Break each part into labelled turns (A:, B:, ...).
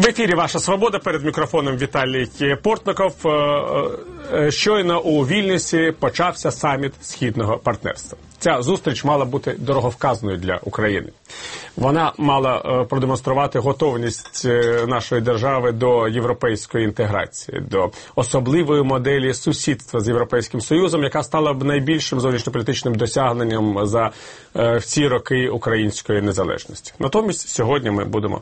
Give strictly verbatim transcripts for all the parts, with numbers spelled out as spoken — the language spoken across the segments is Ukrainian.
A: В ефірі «Ваша свобода», перед мікрофоном Віталій Портников. Щойно у Вільнюсі почався саміт Східного партнерства. Ця зустріч мала бути дороговказною для України. Вона мала продемонструвати готовність нашої держави до європейської інтеграції, до особливої моделі сусідства з Європейським Союзом, яка стала б найбільшим зовнішньополітичним досягненням за всі роки української незалежності. Натомість сьогодні ми будемо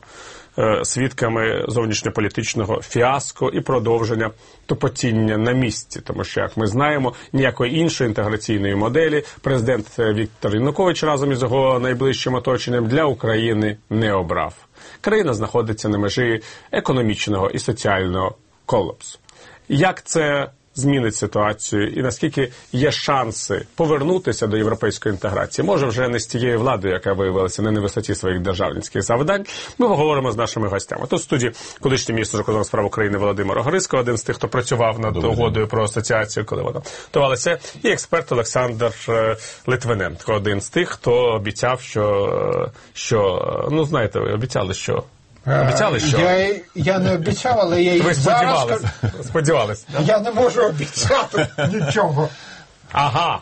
A: свідками зовнішньополітичного фіаско і продовження тупотіння на місці. Тому що, як ми знаємо, ніякої іншої інтеграційної моделі президент Віктор Янукович разом із його найближчим оточенням для України не обрав. Країна знаходиться на межі економічного і соціального колапсу. Як це змінить ситуацію і наскільки є шанси повернутися до європейської інтеграції? Може, вже не з тією владою, яка виявилася не на висоті своїх державницьких завдань. Ми поговоримо з нашими гостями. Тут в студії колишній міністр закордонних справ України Володимир Огризко, один з тих, хто працював над Добре. угодою про асоціацію, коли вона готувалася, і експерт Олександр Литвиненко, один з тих, хто обіцяв, що, що ну, знаєте, ви обіцяли, що Обіцяли, що?
B: Я, я не обіцяв, але я
A: Ви
B: і зараз...
A: сподівалися. Сподівались, да?
B: Я не можу обіцяти нічого.
A: Ага.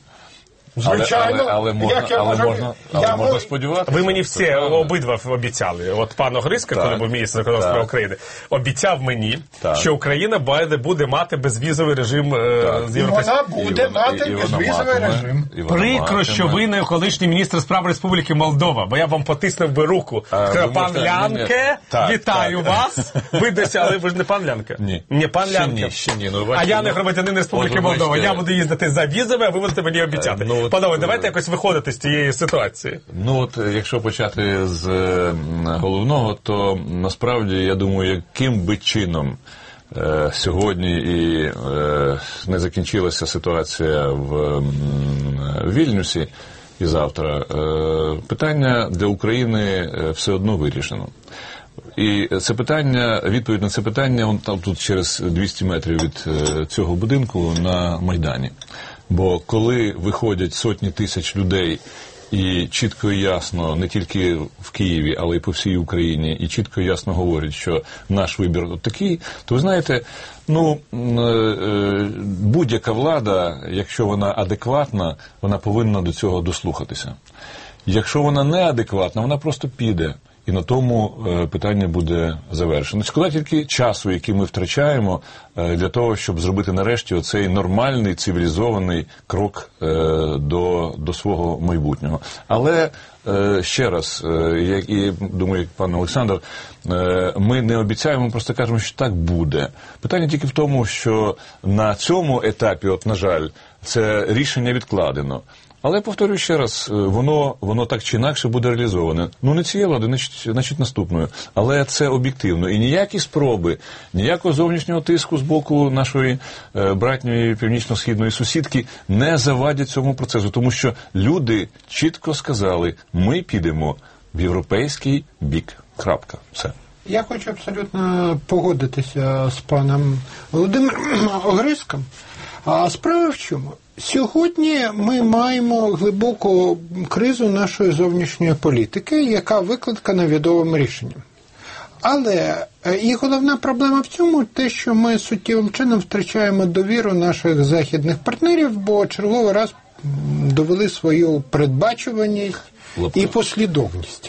B: Звичайно,
C: але, але, але можна,
B: як я
C: але
B: можу...
C: можна, але
B: я
C: можна
B: мож...
C: сподіватися.
A: Ви мені всі обидва обіцяли. От пан Огризко, коли був міністр закордонних справ України, обіцяв мені, так. що Україна буде, буде мати безвізовий режим е, з Європейським.
B: Вона буде
C: вона,
B: мати безвізовий режим.
A: Прикро, що ви не колишній міністр справ Республіки Молдова, бо я вам потиснув би руку. А, Сказав, пан можете... Лянке, так, вітаю так. вас. Ви десь, але ви ж не пан Лянке.
C: Ні.
A: Не пан
C: ще
A: Лянке.
C: Ні, ще ні. Ну,
A: а я не громадянин Республіки Молдова. Бачите... Я буду їздити за візове, а ви будете мені обіцяти. Ну, Панове, давайте якось виходити з цієї ситуації.
C: Ну от, якщо почати з головного, то насправді, я думаю, яким би чином е, сьогодні і е, не закінчилася ситуація в е, Вільнюсі і завтра, е, питання для України все одно вирішено. І це питання, відповідь на це питання, он там тут через двісті метрів від е, цього будинку на Майдані. Бо коли виходять сотні тисяч людей і чітко і ясно, не тільки в Києві, але й по всій Україні, і чітко і ясно говорять, що наш вибір от такий, то ви знаєте, ну, будь-яка влада, якщо вона адекватна, вона повинна до цього дослухатися. Якщо вона неадекватна, вона просто піде. І на тому е, питання буде завершено. Шкода тільки часу, який ми втрачаємо е, для того, щоб зробити нарешті оцей нормальний, цивілізований крок е, до, до свого майбутнього. Але е, ще раз, е, як і думаю, як пан Олександр, е, ми не обіцяємо, ми просто кажемо, що так буде. Питання тільки в тому, що на цьому етапі, от, на жаль, це рішення відкладено. Але, повторюю ще раз, воно, воно так чи інакше буде реалізоване. Ну, не цієї влади, значить, значить наступною. Але це об'єктивно. І ніякі спроби, ніякого зовнішнього тиску з боку нашої е, братньої північно-східної сусідки не завадять цьому процесу. Тому що люди чітко сказали, ми підемо в європейський бік. Крапка. Все.
B: Я хочу абсолютно погодитися з паном Володимиром Огризком. А справа в чому? Сьогодні ми маємо глибоку кризу нашої зовнішньої політики, яка викликана відомим рішенням. Але і головна проблема в цьому те, що ми суттєвим чином втрачаємо довіру наших західних партнерів, бо черговий раз довели свою передбачуваність Лапка. і послідовність.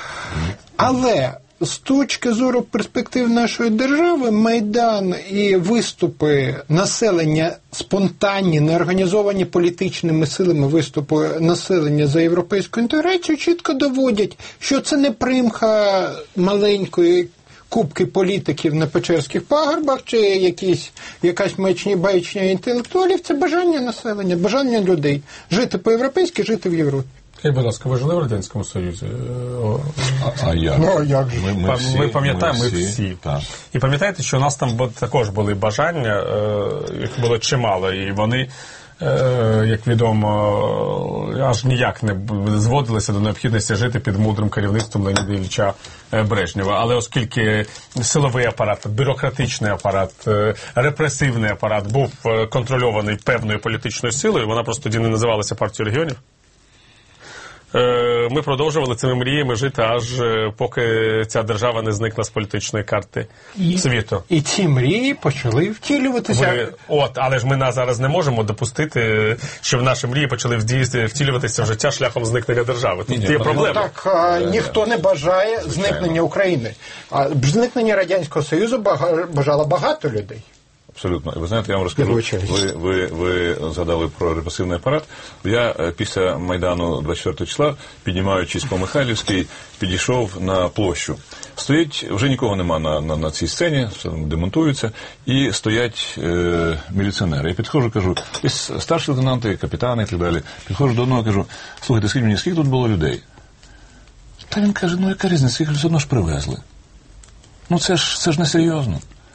B: Але з точки зору перспектив нашої держави, Майдан і виступи населення, спонтанні, неорганізовані політичними силами виступи населення за європейську інтеграцію, чітко доводять, що це не примха маленької кубки політиків на Печерських пагорбах чи якісь, якась маячня інтелектуалів, це бажання населення, бажання людей жити по-європейськи, жити в Європі.
A: Скажіть, будь ласка, ви жили в Радянському Союзі?
C: А, а як?
B: Ну, як же?
C: Ми, ми, всі,
A: ми пам'ятаємо, ми всі.
C: всі. Так.
A: І пам'ятаєте, що у нас там також були бажання, їх було чимало, і вони, як відомо, аж ніяк не зводилися до необхідності жити під мудрим керівництвом Леоніда Ілліча Брежнєва. Але оскільки силовий апарат, бюрократичний апарат, репресивний апарат був контрольований певною політичною силою, вона просто тоді не називалася партією регіонів, ми продовжували цими мріями жити, аж поки ця держава не зникла з політичної карти
B: і,
A: світу.
B: І ці мрії почали втілюватися.
A: Ви, от, але ж ми на зараз не можемо допустити, щоб наші мрії почали втілюватися в життя шляхом зникнення держави. Тут є проблема.
B: Ну, так, а, ніхто не бажає зникнення України. А зникнення Радянського Союзу бажало багато людей.
C: Абсолютно. Ви знаєте, я вам розкажу, ви, ви, ви згадали про репресивний апарат. Я після Майдану двадцять четвертого числа, піднімаючись по Михайлівській, підійшов на площу. Стоїть, вже нікого нема на, на, на цій сцені, демонтуються, і стоять е, міліціонери. Я підходжу, кажу, ось старші лейтенанти, капітани і так далі. Підходжу до одного, кажу, слухайте, скажіть мені, скільки тут було людей? Та він каже, ну яка різниця, скільки все одно ж привезли. Ну це ж, це ж несерйозно.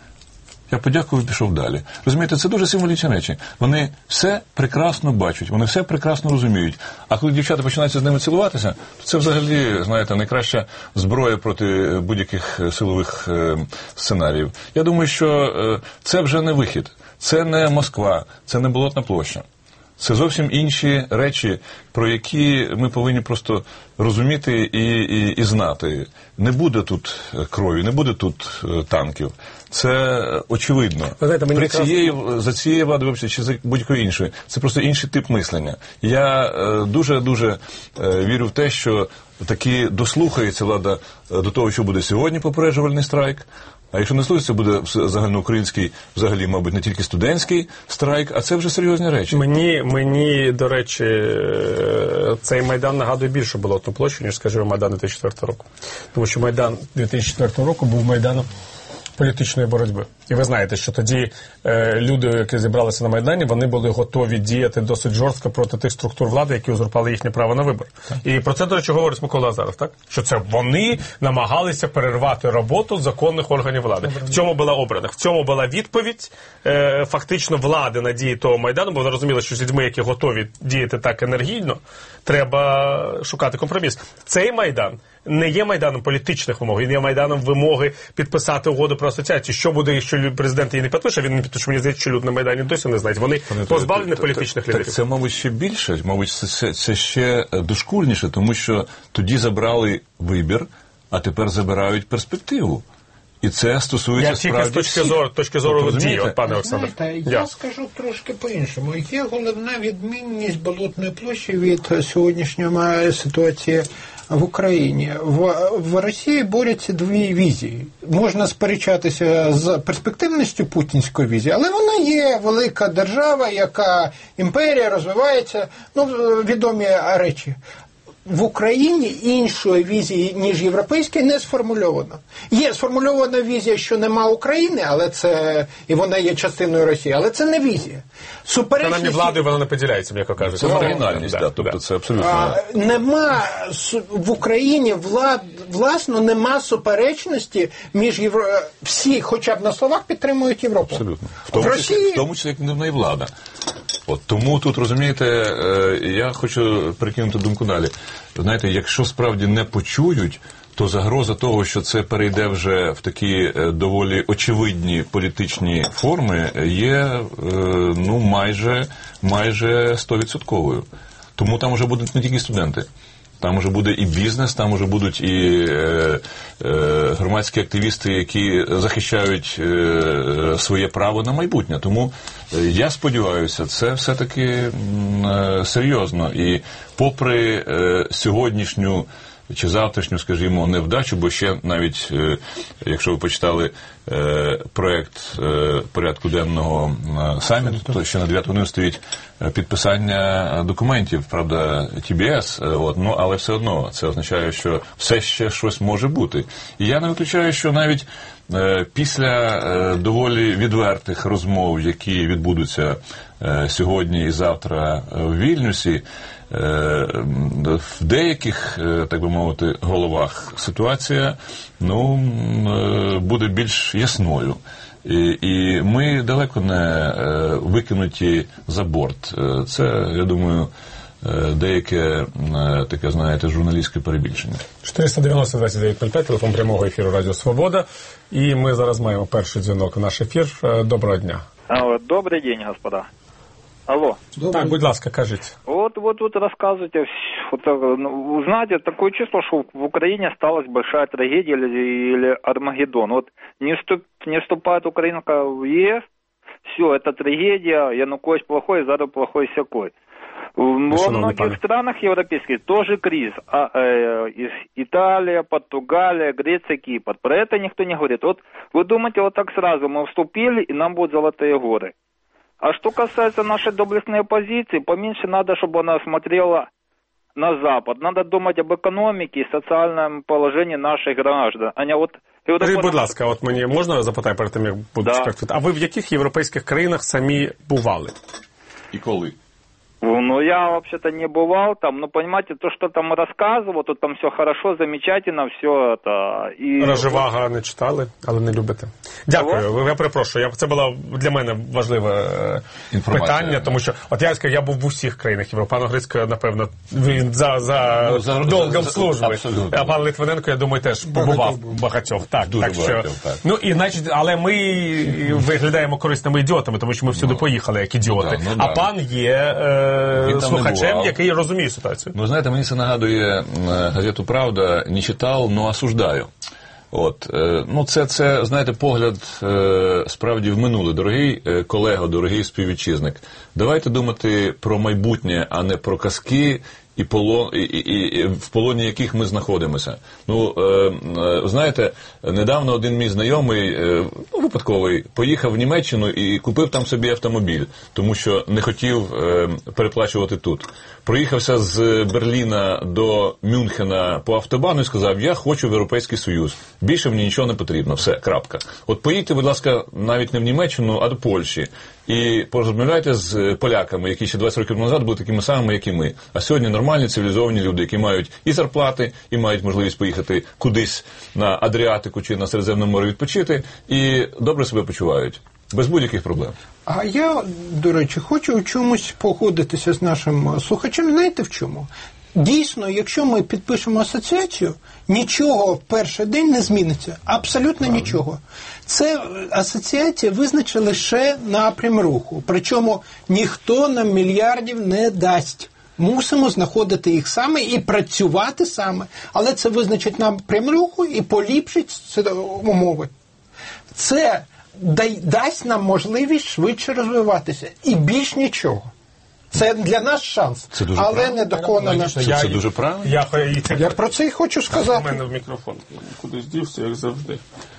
C: Я подякував і пішов далі. Розумієте, це дуже символічні речі. Вони все прекрасно бачать, вони все прекрасно розуміють. А коли дівчата починаються з ними цілуватися, то це взагалі, знаєте, найкраща зброя проти будь-яких силових е, сценаріїв. Я думаю, що е, це вже не вихід. Це не Москва, це не Болотна площа. Це зовсім інші речі, про які ми повинні просто розуміти і, і, і знати. Не буде тут крові, не буде тут танків. Це очевидно.
A: Знаєте, мені
C: При
A: якраз...
C: цієї, за цієї влади, чи за будь-якої іншої, це просто інший тип мислення. Я дуже-дуже е, е, вірю в те, що таки дослухається влада до того, що буде сьогодні попереджувальний страйк. А якщо не слухається, буде загальноукраїнський, взагалі, мабуть, не тільки студентський страйк, а це вже серйозні речі.
A: Мені, мені до речі, цей Майдан нагадує більше Болотну площу, ніж, скажімо, Майдан дві тисячі четвертого року. Тому що Майдан дві тисячі четвертого року був Майданом політичної боротьби. І ви знаєте, що тоді е, люди, які зібралися на Майдані, вони були готові діяти досить жорстко проти тих структур влади, які узурпали їхнє право на вибор. Так. І про це, до речі, говорить Микола Азаров, так? Що це вони намагалися перервати роботу законних органів влади. Добре. В цьому була обрана. В цьому була відповідь е, фактично влади на дії того Майдану, бо вони розуміли, що з людьми, які готові діяти так енергійно, треба шукати компроміс. Цей Майдан не є Майданом політичних вимог, він є Майданом вимоги підписати угоду про асоціацію. Що буде, якщо президент її не підпише, він не підпише, мені здається, що люди на Майдані досі не знають. Вони позбавлені політичних лідерів.
C: Так це, мабуть, ще більше, мабуть, це, це ще дошкульніше, тому що тоді забрали вибір, а тепер забирають перспективу. І це стосується
A: я
C: справді...
A: Я тільки з точки зору, точки зору дії, от, пане Олександр.
B: Знаєте, я, я скажу трошки по-іншому. Є головна відмінність Болотної площі від сьогоднішньої ситуації в Україні. В, в Росії борються дві візії. Можна сперечатися з перспективністю путінської візії, але вона є велика держава, яка імперія розвивається, ну, відомі речі. В Україні іншої візії, ніж європейській, не сформульовано. Є сформульована візія, що нема України, але це, і вона є частиною Росії, але це не візія.
A: Суперечності... Вона не владою, вона не поділяється, м'яко кажуть.
C: Це маргінальність, да, да, тобто да. Це абсолютно...
B: А, нема, в Україні влад, власно нема суперечності між євро... всі, хоча б на словах, підтримують Європу.
C: Абсолютно. В тому,
B: в Росії...
C: числі, в тому числі, як не влада. От, тому тут, розумієте, я хочу перекинути думку далі. Знаєте, якщо справді не почують, то загроза того, що це перейде вже в такі доволі очевидні політичні форми, є ну, майже, майже стовідсотковою. Тому там вже будуть не тільки студенти. Там вже буде і бізнес, там вже будуть і е, е, громадські активісти, які захищають е, своє право на майбутнє. Тому е, я сподіваюся, це все-таки е, серйозно. І попри е, сьогоднішню чи завтрашню, скажімо, невдачу, бо ще навіть, е, якщо ви почитали е, проект е, порядку денного е, саміту, то ще на дев'яту годину стоїть підписання документів, правда, Ті Бі Ес, от, ну, але все одно це означає, що все ще щось може бути. І я не виключаю, що навіть е, після е, доволі відвертих розмов, які відбудуться е, сьогодні і завтра в Вільнюсі, в деяких, так би мовити, головах ситуація, ну, буде більш ясною. І, і ми далеко не викинуті за борт. Це, я думаю, деяке таке, знаєте, журналістське перебільшення.
A: чотириста дев'яносто двадцять дев'ять нуль п'ять, телефон прямого ефіру Радіо Свобода. І ми зараз маємо перший дзвінок в наш ефір. Доброго дня.
D: Добрий день, господа. Алло.
A: Добрый. Так, будь ласка, кажите.
D: Вот, вот, вот рассказывайте, ну, знаете, такое чувство, что в Украине осталась большая трагедия или, или Армагеддон. Вот не, вступ, не вступает Украина в ЕС, все, это трагедия, Янукович плохой, Заруб плохой, всякой. Во многих странах европейских тоже кризис. А, э, Италия, Португалия, Греция, Кипр. Про это никто не говорит. Вот вы думаете, вот так сразу мы вступили, и нам будут золотые горы. А что касается нашей доблестной оппозиции, поменьше надо, чтобы она смотрела на Запад. Надо думать об економіці і соціальному положенні наших граждан. А не от
A: Скажіть, будь ласка, от мені можна запитати перед тим, як буду сказати? А ви в яких європейських країнах самі бували?
C: І коли?
D: Ну, я вообще-то не бывал там, но, понимаете, то, что там рассказывал, то там все хорошо, замечательно, все это. І...
A: Рожевага не читали, але не любите. Дякую, Ого? Я перепрошую, я, це було для мене важливе Інформація. питання, тому що, от я скажу, я був в усіх країнах Європи. Пан Грицько, напевно, він за, за, ну, за довгом служби. Абсолютно. А пан Литвиненко, я думаю, теж побував багатьох. Так,
C: Дуже
A: так,
C: багатьох,
A: що,
C: так.
A: Ну, і, значить, але ми виглядаємо корисними ідіотами, тому що ми всюди ну, поїхали як ідіоти. Ну, а да. пан є... Е, слухачем, який розуміє ситуацію.
C: Ну, знаєте, мені це нагадує газету «Правда», не читав, но осуждаю. От, ну, це, це, знаєте, погляд справді в минуле. Дорогий колего, дорогий співвітчизник, давайте думати про майбутнє, а не про казки, і, полон, і, і, і в полоні яких ми знаходимося. Ну, е, е, знаєте, недавно один мій знайомий, е, ну, випадковий, поїхав в Німеччину і купив там собі автомобіль, тому що не хотів е, переплачувати тут. Проїхався з Берліна до Мюнхена по автобану і сказав, я хочу в Європейський Союз. Більше мені нічого не потрібно. Все, крапка. От поїдьте, будь ласка, навіть не в Німеччину, а до Польщі. І порозмовляйте з поляками, які ще двадцять років назад були такими самими, як і ми. А сьогодні нормальні, цивілізовані люди, які мають і зарплати, і мають можливість поїхати кудись на Адріатику чи на Середземне море відпочити, і добре себе почувають. Без будь-яких проблем.
B: А я, до речі, хочу в чомусь погодитися з нашим слухачем. Знаєте в чому? Дійсно, якщо ми підпишемо асоціацію, нічого в перший день не зміниться. Абсолютно Правильно. Нічого. Це асоціація визначить лише напрям руху. Причому ніхто нам мільярдів не дасть. Мусимо знаходити їх саме і працювати саме. Але це визначить напрям руху і поліпшить умови. Це дасть нам можливість швидше розвиватися. І більш нічого. Це для нас шанс,
C: це дуже
B: але
C: правильно.
B: не доконано.
C: Це, це дуже правильно.
A: Я, я,
B: я про це і хочу сказати.
A: У мене в мікрофон кудись дівся, як завжди.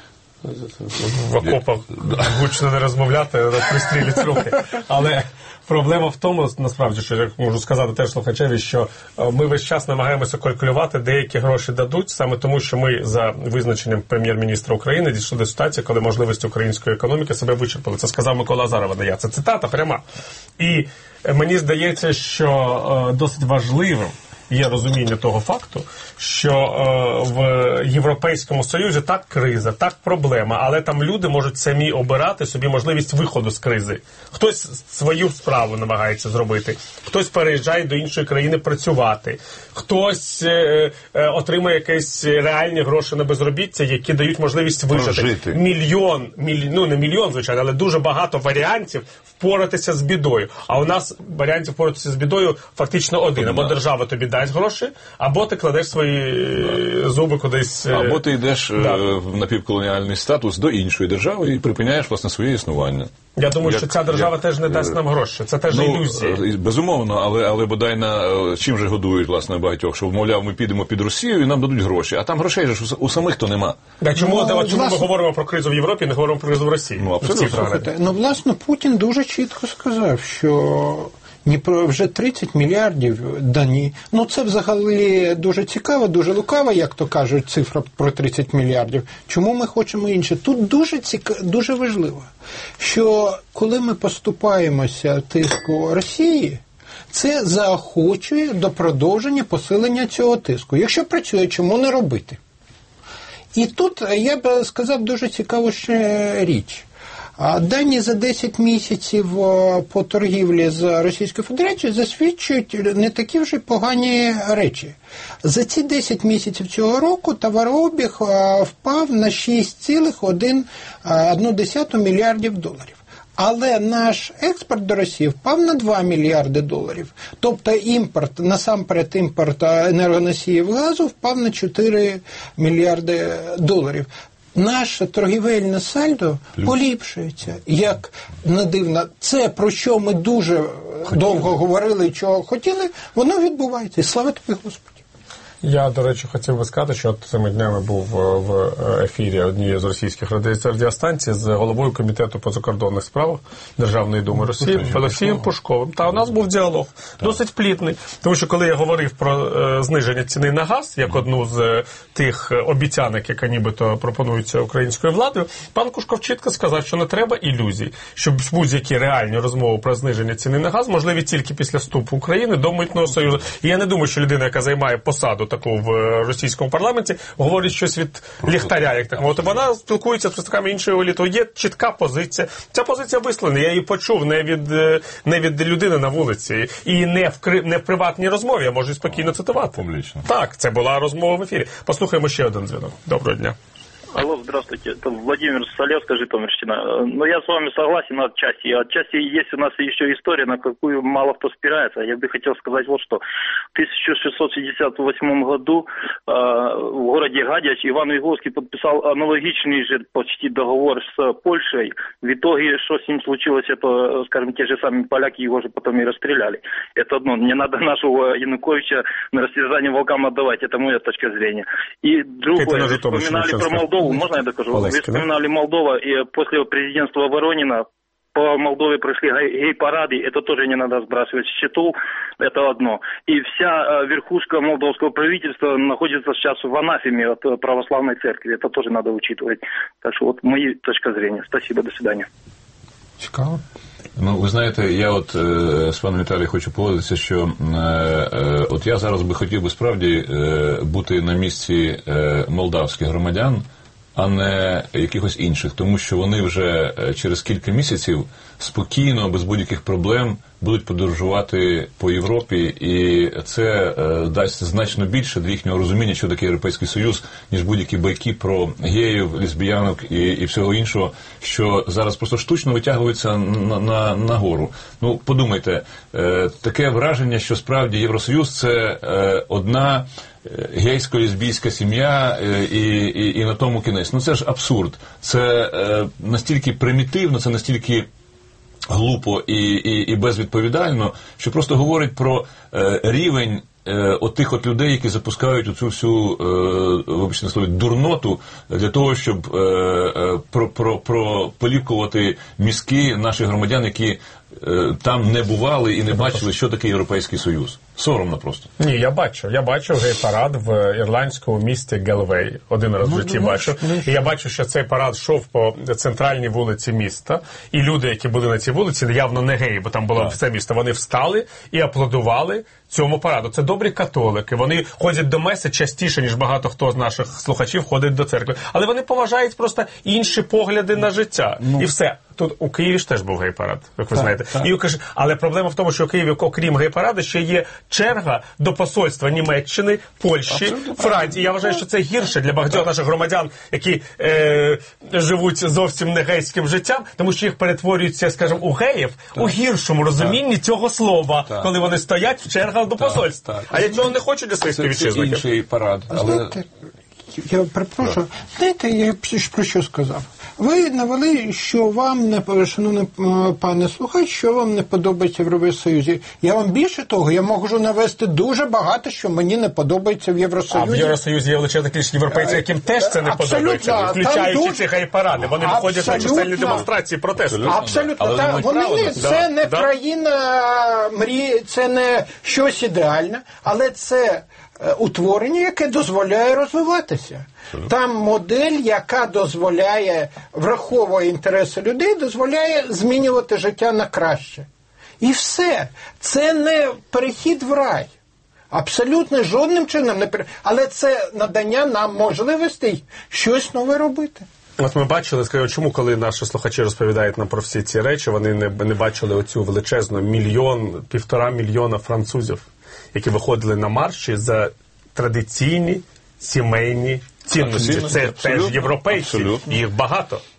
A: В окопах гучно не розмовляти, пристрілять руки. Але проблема в тому, насправді, що я можу сказати теж слухачеві, що ми весь час намагаємося калькулювати, деякі гроші дадуть, саме тому, що ми за визначенням прем'єр-міністра України дійшли до ситуації, коли можливості української економіки себе вичерпали. Це сказав Микола Азаров, не я. Це цитата пряма. І мені здається, що досить важливим є розуміння того факту, що е, в Європейському Союзі так криза, так проблема, але там люди можуть самі обирати собі можливість виходу з кризи. Хтось свою справу намагається зробити, хтось переїжджає до іншої країни працювати, хтось е, е, отримує якісь реальні гроші на безробіття, які дають можливість вижити.
C: Прожити.
A: Мільйон, міль, ну не мільйон, звичайно, але дуже багато варіантів впоратися з бідою. А у нас варіантів впоратися з бідою фактично один. Або держава тобі дасть гроші, або ти кладеш свої зуби кудись.
C: Або ти йдеш да. в напівколоніальний статус до іншої держави і припиняєш, власне, своє існування.
A: Я думаю,
C: як,
A: що ця держава
C: як,
A: теж не дасть нам гроші. Це теж
C: ну,
A: ілюзія.
C: Безумовно, але, але бодай на чим же годують, власне, багатьох, що, мовляв, ми підемо під Росію і нам дадуть гроші. А там грошей же у самих то нема.
A: Да, чому
B: ну,
A: чому
B: власне...
A: ми говоримо про кризу в Європі і не говоримо про кризу в Росії?
C: Ну, абсолютно.
B: Слухайте, ну, власне, Путін дуже чітко сказав, що ні про вже тридцять мільярдів дані. Ну, це взагалі дуже цікаво, дуже лукаво, як то кажуть, цифра про тридцять мільярдів. Чому ми хочемо інше? Тут дуже цікаво, дуже важливо, що коли ми поступаємося тиску Росії, це заохочує до продовження посилення цього тиску. Якщо працює, чому не робити? І тут я б сказав дуже цікаву ще річ. Дані за десять місяців по торгівлі з Російською Федерацією засвідчують не такі вже погані речі. За ці десять місяців цього року товарообіг впав на шість цілих одна десята мільярдів доларів. Але наш експорт до Росії впав на два мільярди доларів. Тобто імпорт, насамперед імпорт енергоносіїв газу впав на чотири мільярди доларів. Наше торгівельне сальдо Плюс. поліпшується. Як не дивно, це, про що ми дуже хотіли. довго говорили і чого хотіли, воно відбувається. І слава тобі, Господи.
A: Я, до речі, хотів би сказати, що цими днями був в ефірі однієї з російських радіостанцій з головою Комітету по закордонних справах Державної думи Росії Олексієм Пушковим. Та у нас був діалог, так. досить плідний. Тому що коли я говорив про е, зниження ціни на газ, як одну з е, тих обіцянок, яка нібито пропонується українською владою, пан Кушков чітко сказав, що не треба ілюзій, щоб будь-які реальні розмови про зниження ціни на газ можливі тільки після вступу України до Митного Союзу. І я не думаю, що людина, яка займає посаду таку в російському парламенті, говорить щось від ліхтаря, як так мовити. Вона спілкується з представниками іншої еліти. Є чітка позиція. Ця позиція висловлена. Я її почув не від, не від людини на вулиці. І не в, не в приватній розмові. Я можу спокійно цитувати.
C: Публічно.
A: Так, це була розмова в ефірі. Послухаємо ще один дзвінок. Доброго дня.
E: Алло, здравствуйте. Это Владимир Солевская, Житомирщина. Но я с вами согласен отчасти. Отчасти есть у нас еще история, на какую мало кто спирается. Я бы хотел сказать вот что. В тысяча шестьсот шестьдесят восьмом году э, в городе Гадяч Иван Виговский подписал аналогичный же почти договор с Польшей. В итоге, что с ним случилось, это, скажем, те же самые поляки его же потом и расстреляли. Это одно. Не надо нашего Януковича на растерзание волкам отдавать. Это моя точка зрения. И другое, вспоминали про Молдову. Можно я докажу? Вы вспоминали Молдова, и после президентства Воронина по Молдове прошли гей-парады, это тоже не надо сбрасывать с счетов, это одно. И вся верхушка молдовского правительства находится сейчас в анафеме от православной церкви, это тоже надо учитывать. Так что вот моя точка зрения. Спасибо, до свидания.
B: Цікаво.
C: Ну, ви знаєте, я от е, з паном Віталієм хочу погодитися, що е, е, от я зараз би хотів би справді е, бути на місці е, молдавських громадян, а не якихось інших, тому що вони вже через кілька місяців спокійно, без будь-яких проблем будуть подорожувати по Європі, і це е, дасть значно більше для їхнього розуміння, що таке Європейський Союз, ніж будь-які байки про геїв, лесбіянок і, і всього іншого, що зараз просто штучно витягується на, на, на гору. Ну, подумайте, е, таке враження, що справді Євросоюз – це е, одна гейсько-лесбійська сім'я і, і, і на тому кінець. Ну це ж абсурд. Це е, настільки примітивно, це настільки глупо і, і, і безвідповідально, що просто говорить про е, рівень е, отих от людей, які запускають оцю всю, е, вибачте на слові, дурноту для того, щоб е, е, про, про, про поліпкувати мізки наших громадян, які е, там не бували і не бачили, що таке Європейський Союз. Соромно просто.
A: Ні, я бачу. Я бачу гей-парад в ірландському місті Гелвей. Один раз в житті бачу. І я бачу, що цей парад йшов по центральній вулиці міста. І люди, які були на цій вулиці, явно не геї, бо там було все місто, вони встали і аплодували цьому параду. Це добрі католики. Вони ходять до меси частіше, ніж багато хто з наших слухачів ходить до церкви. Але вони поважають просто інші погляди на життя. Ну. І все. Тут у Києві ж теж був гей-парад, як ви так, знаєте. Так. І, але проблема в тому, що у Києві, окрім гей-параду, ще є черга до посольства Німеччини, Польщі, абсолютно Франції. Я вважаю, що це гірше для багатьох так. наших громадян, які е, живуть зовсім не гейським життям, тому що їх перетворюються, скажімо, у геїв так. у гіршому розумінні так. цього слова, так. коли вони стоять в чергах до посольства. Так. А я цього не хочу для своїх співвітчизників.
C: Це інший парад. Але...
B: Знаєте, я перепрошую, знаєте, я про що сказав? Ви навели, що вам не, шановний пане слухач, що вам не подобається в Євросоюзі. Я вам більше того, я можу навести дуже багато, що мені не подобається в Євросоюзі.
A: А в Євросоюзі є величезна кількість європейців, яким теж це не подобається, включаючи ці гей-паради. Вони виходять на чисельні демонстрації протесту.
B: Абсолютно. Але та, вони не, це да, не да. країна мрії, це не щось ідеальне, але це утворення, яке дозволяє розвиватися. Там модель, яка дозволяє, враховує інтереси людей, дозволяє змінювати життя на краще. І все. Це не перехід в рай. Абсолютно жодним чином не перехід. Але це надання нам можливостей щось нове робити.
A: От ми бачили, скажімо, чому, коли наші слухачі розповідають нам про всі ці речі, вони не, не бачили оцю величезну мільйон, півтора мільйона французів, які виходили на марші за традиційні сімейні цінності. Це теж європейці, абсолютно. Їх багато.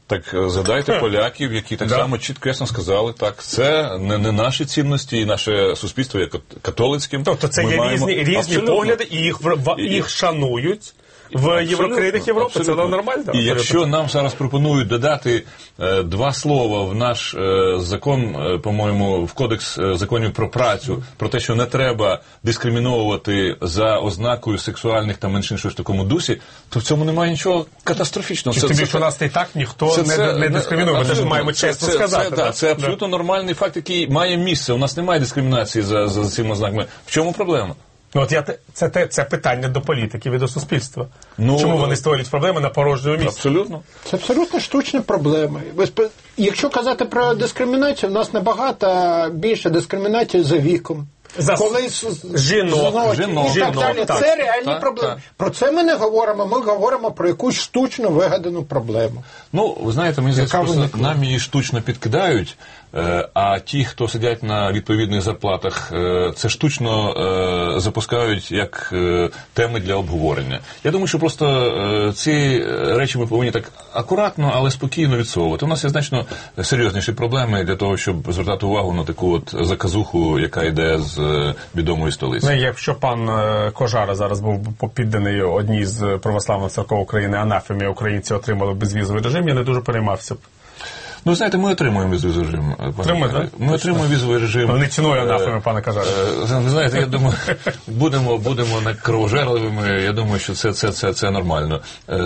C: Так згадайте поляків, які так
A: да.
C: само чітко ясно сказали, так, це не, не наші цінності, і наше суспільство є католицьким.
A: Тобто це
C: Ми
A: є
C: маємо...
A: різні, різні погляди, і їх, в, їх шанують в єврокраїнах Європи. Це нормально.
C: І
A: абсолютно.
C: якщо нам зараз пропонують додати е, два слова в наш е, закон, е, по-моєму, в кодекс е, законів про працю, про те, що не треба дискриміновувати за ознакою сексуальних та меншин щось в такому дусі, то в цьому немає нічого катастрофічного.
A: Це, Тобі, що нас і так ніхто це, не, це, не дискримінує, ми теж маємо чесно
C: це,
A: сказати.
C: Це,
A: да?
C: да, це абсолютно да. нормальний факт, який має місце. У нас немає дискримінації за, за цими ознаками. В чому проблема?
A: Ну, от я це, це, це питання до політиків і до суспільства.
C: Ну,
A: чому вони створюють проблеми на порожньому місці?
C: Абсолютно.
B: Це абсолютно штучні проблеми. Якщо казати про дискримінацію, у нас набагато більше дискримінації за віком.
A: За
B: Коли
A: жінок,
B: жінок, і так далі.
A: Так,
B: це реальні
C: так,
B: проблеми.
C: Так.
B: Про це ми не говоримо, ми говоримо про якусь штучно вигадану проблему.
C: Ну, ви знаєте, мені здається, нам її штучно підкидають, а ті, хто сидять на відповідних зарплатах, це штучно запускають як теми для обговорення. Я думаю, що просто ці речі ми повинні так акуратно, але спокійно відсовувати. У нас є значно серйозніші проблеми для того, щоб звертати увагу на таку от заказуху, яка йде з відомої столиці.
A: Ну, якщо пан Кожара зараз був підданий одній з православних церков України анафемі, українці отримали безвізовий режим, я не дуже переймався б.
C: Ну, знаєте, ми отримуємо візовий режим.
A: Отримуємо, так?
C: Ми отримуємо візовий режим.
A: Не ціною анафеми, пане Кожара.
C: Ви знаєте, я думаю, будемо, будемо не кровожерливими, я думаю, що це, це, це, це нормально.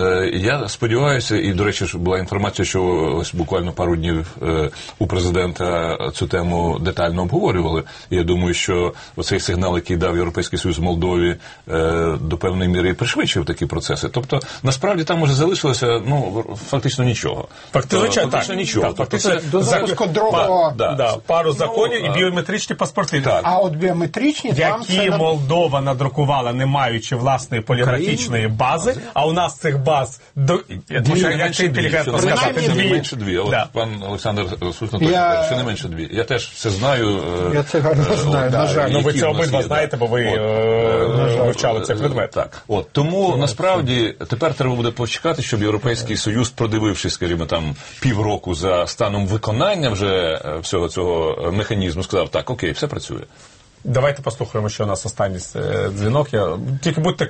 C: Я сподіваюся, і, до речі, була інформація, що ось буквально пару днів у президента цю тему детально обговорювали. І я думаю, що оцей сигнал, який дав Європейський Союз Молдові, до певної міри пришвидшив такі процеси. Тобто, насправді, там уже залишилося, ну, фактично нічого.
A: Фактично,
C: фактично нічого.
A: Так, фактично,
B: до запуску другого...
A: Да, да, пару законів
C: ну,
A: і біометричні паспорти.
C: Так.
B: А от біометричні... там
A: які
B: це...
A: Молдова надрукувала, не маючи власної поліграфічної бази, а у нас цих баз... До...
C: Дві,
A: як
C: менше
A: дві,
C: сказати,
A: дві.
C: не менше дві. От
A: да.
C: пан Олександр слушно точно
B: Я...
C: каже, що не менше дві. Я теж це знаю.
B: Я це гарно
C: е,
B: знаю,
C: от,
B: на жаль.
A: Ну, ви це обидва знаєте, бо ви е, вивчали цей предмет.
C: Так. От, тому, насправді, тепер треба буде почекати, щоб Європейський Союз, продивившись, скажімо, там, півроку за станом виконання вже всього цього механізму, сказав, так, окей, все працює.
A: Давайте послухаємо, що у нас останній дзвінок. Я... Тільки будьте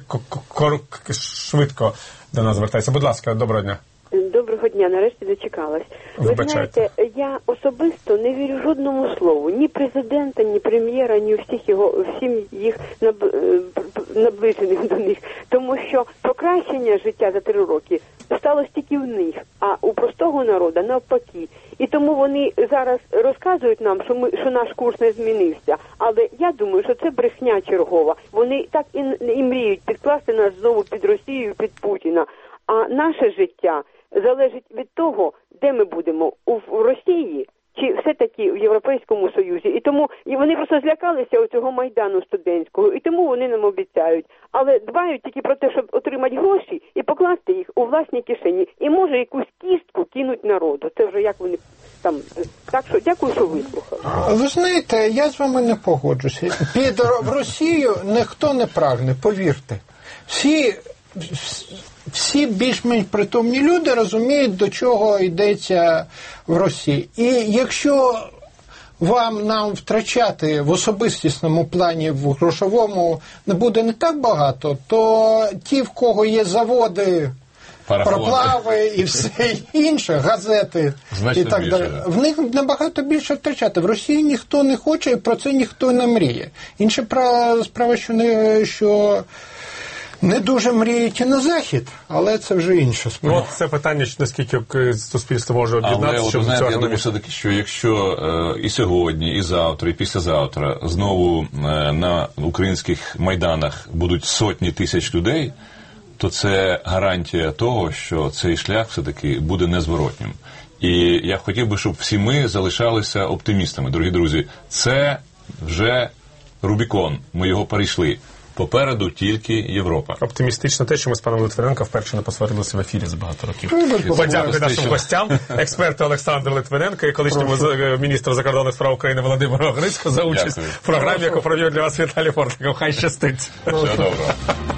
A: швидко до нас звертайтеся. Будь ласка, доброго дня.
F: Доброго дня, нарешті дочекалась. Ви
A: Вибачайте.
F: знаєте, я особисто не вірю жодному слову, ні президента, ні прем'єра, ні всіх його, всім їх наближених до них, тому що покращення життя за три роки сталося тільки в них, а у простого народу навпаки. І тому вони зараз розказують нам, що ми що наш курс не змінився. Але я думаю, що це брехня чергова. Вони так і, і мріють підкласти нас знову під Росію, під Путіна. А наше життя залежить від того, де ми будемо, у Росії чи все-таки в Європейському Союзі. І тому і вони просто злякалися оцього Майдану студентського, і тому вони нам обіцяють. Але дбають тільки про те, щоб отримати гроші і покласти їх у власні кишені. І може якусь кістку кинуть народу. Це вже як вони там... Так що дякую, що вислухали.
B: Ви знаєте, я з вами не погоджуся. Під в Росію ніхто не прагне, повірте. Всі... Всі більш-менш притомні люди розуміють, до чого йдеться в Росії. І якщо вам нам втрачати в особистісному плані, в грошовому не буде не так багато, то ті, в кого є заводи, пароплави і все інше, газети
C: значно
B: і так
C: більше,
B: далі,
C: да.
B: в них набагато більше втрачати. В Росії ніхто не хоче, і про це ніхто не мріє. Інша справа, що не... що не дуже мріють і на Захід, але це вже інша справа.
A: Ну, от це питання, наскільки суспільство може об'єднатися, щоб
C: знаєте,
A: цього
C: я
A: не
C: думаю, все-таки, що якщо е, і сьогодні, і завтра, і післязавтра знову е, на українських майданах будуть сотні тисяч людей, то це гарантія того, що цей шлях все-таки буде незворотнім. І я хотів би, щоб всі ми залишалися оптимістами. Дорогі друзі, це вже Рубікон, ми його перейшли. Попереду тільки Європа.
A: Оптимістично те, що ми з паном Литвиненко вперше не посварилися в ефірі з багато років. Подякую нашим гостям, експерту Олександру Литвиненко і колишньому міністру закордонних справ України Володимиру Грицьку за участь
C: Дякую.
A: в програмі, яку провів для вас Віталій Портников. Хай щастить.
C: Всього доброго.